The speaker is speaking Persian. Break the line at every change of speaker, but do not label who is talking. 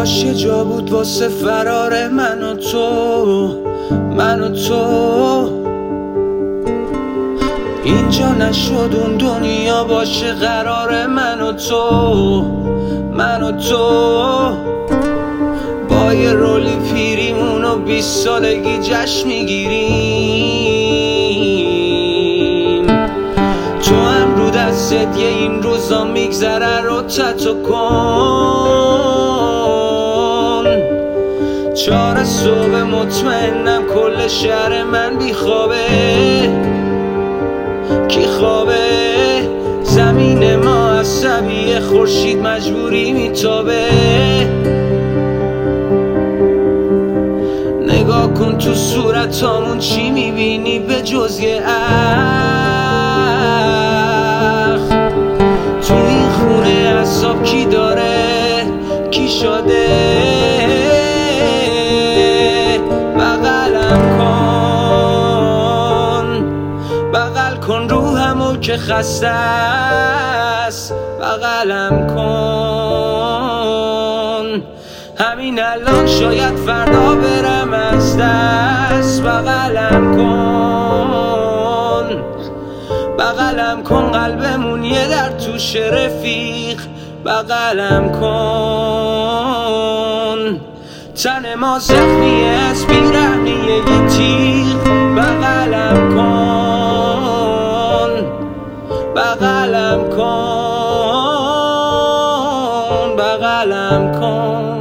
کاش یه جا بود واسه فرار من و تو، من و تو. اینجا نشد اون دنیا باشه قرار من و تو، من و تو. با یه رولی پیریمون و 20 سالگی جشن میگیریم. تو هم رو دستت یه این روزا میگذره رو تتو کن. 4 صبح مطمئنم کل شهر من بیخوابه. کی خوابه؟ زمین ما عصبیه، خورشید مجبوری میتابه. نگاه کن تو صورتامون چی میبینی به جز یه اخ؟ تو این خونه عذاب کی داره؟ کی شده؟ بغلم کن، بغل کن روحمو که خسته است. بغلم کن، همین الان شاید فردا برم از دست. بغلم کن، بغلم کن، قلبمون یه در توش رفیق. بغلم کن، تن ما زخمیه از بیرحمیه یه تیغ. بغلم کن، بغلم کن، بغلم کن.